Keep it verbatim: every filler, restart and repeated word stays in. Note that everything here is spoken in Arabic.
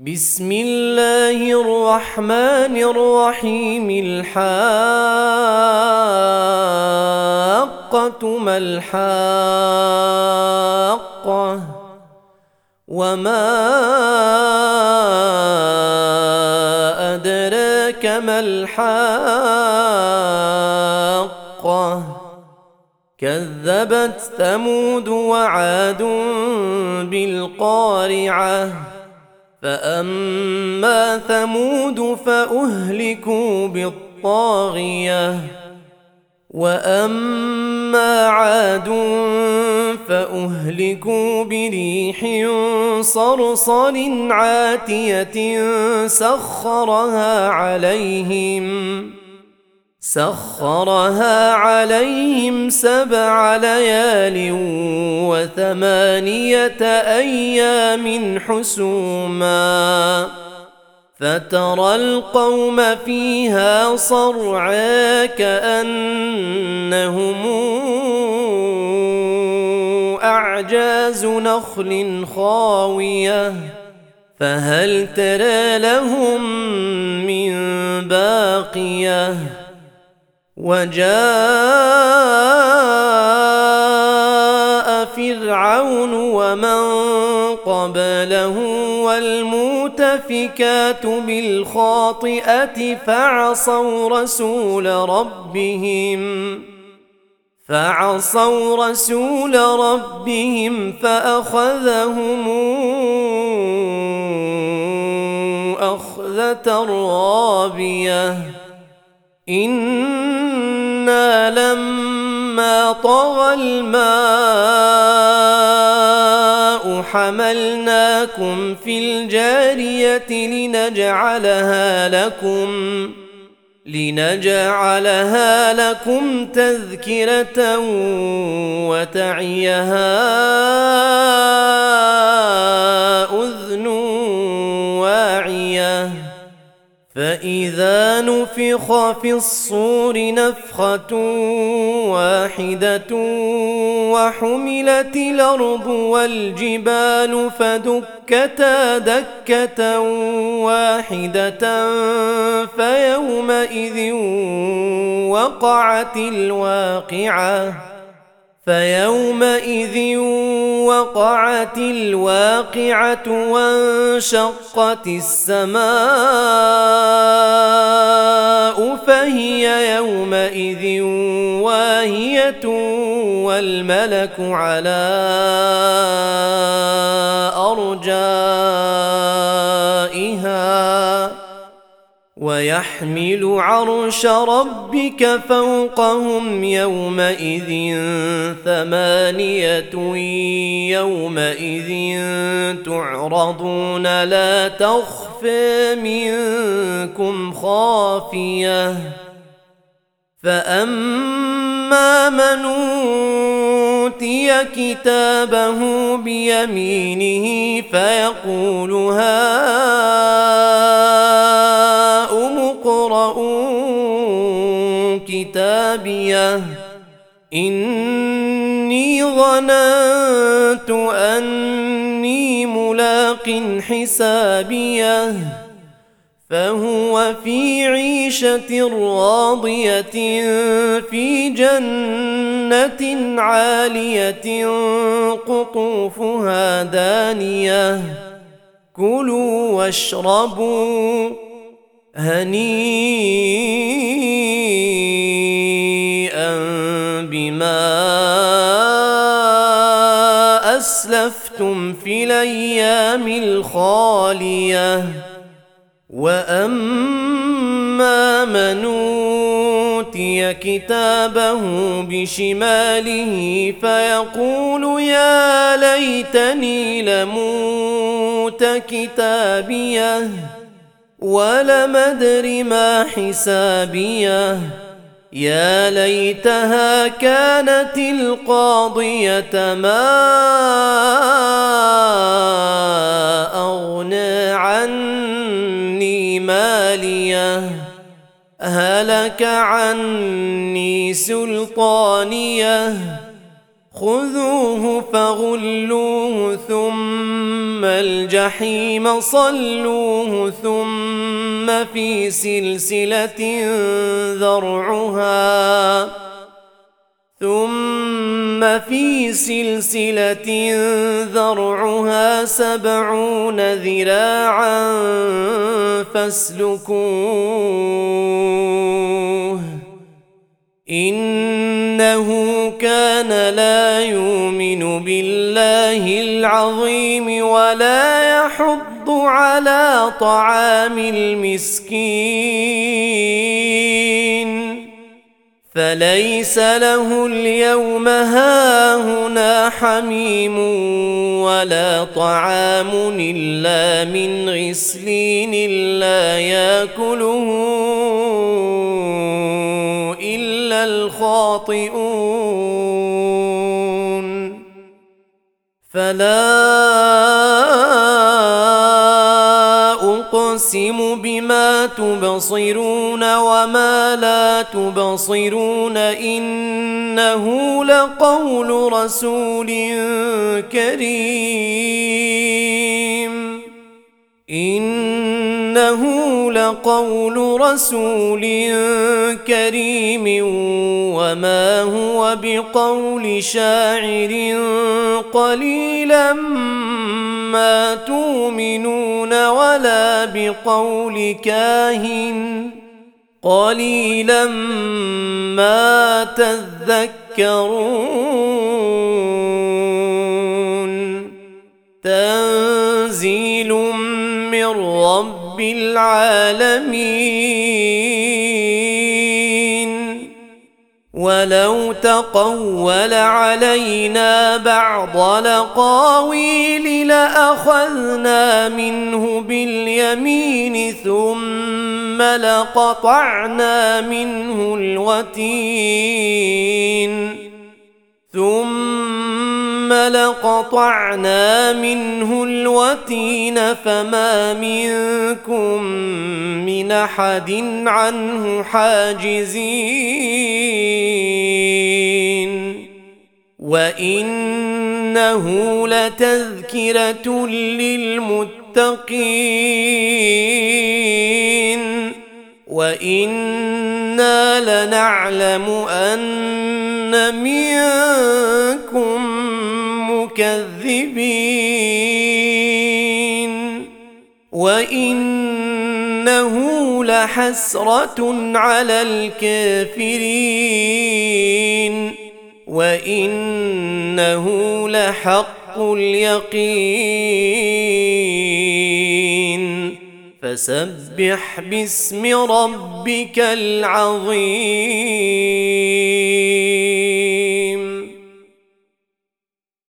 بسم الله الرحمن الرحيم. الحاقة ما الحاقة وما أدراك ما الحاقة كذبت ثمود وعاد بالقارعة فأما ثمود فأهلكوا بالطاغية وأما عاد فأهلكوا بريح صرصر عاتية سخرها عليهم سخرها عليهم سبع ليال وثمانية أيام حسوما فترى القوم فيها صرعى كأنهم أعجاز نخل خاوية فهل ترى لهم من باقية وجاء فرعون ومن قبله والمؤتفكات بالخاطئة فعصوا رسول ربهم فعصوا رسول ربهم فأخذهم أخذة رابية إنا لما طغى الماء حملناكم في الجارية لنجعلها لكم لنجعلها لكم تذكرة وتعيها أذن واعية فإذا نفخ في الصور نفخة واحدة وحملت الأرض والجبال فدكتا دكة واحدة فيومئذ وقعت الواقعة فيومئذ وقعت الواقعة وانشقت السماء فهي يومئذ واهية والملك على أرجائها ويحمل عرش ربك فوقهم يومئذ ثمانية يومئذ تعرضون لا تخفى منكم خافية فأما من أوتي كتابه بيمينه فيقول هاؤم اقرءوا كتابيه إني ظننت أني ملاق حسابيه فهو في عيشة راضية في جنة عالية قطوفها دانية كلوا واشربوا هنيئا بما أسلفتم في الأيام الخالية وأما من أوتي كتابه بشماله فيقول يا ليتني لموت كتابيه ولم أدر ما حسابيه يا ليتها كانت القاضية ما أغنى عني ماليه هلك عني سلطانيه خذوه فغلوه ثم الجحيم صلوه ثم في سلسلة ذرعها ثم في سلسلة ذرعها سبعون ذراعا فاسلكوه إنه كان لا يؤمن بالله العظيم ولا يحض على طعام المسكين فليس له اليوم هاهنا حميم ولا طعام إلا من غسلين لا يأكله إلا الخاطئون فلا أقسم بما تبصرون وما لا تبصرون إنه لقول رسول كريم إنه لقول رسول كريم وما هو بقول شاعر قليلا ما تؤمنون ولا بقول كاهن قليلا ما تذكرون تنزيل من رب العالمين ولو تقول علينا بعض الأقاويل لأخذنا منه باليمين ثم لقطعنا منه الوتين ثم لقطعنا منه الوتين فما منكم من أحد عنه حاجزين وإنه لتذكرة للمتقين وإنا لنعلم أن منكم مكذبين وإنه لحسرة على الكافرين وإنه لحق اليقين فسبح باسم ربك العظيم.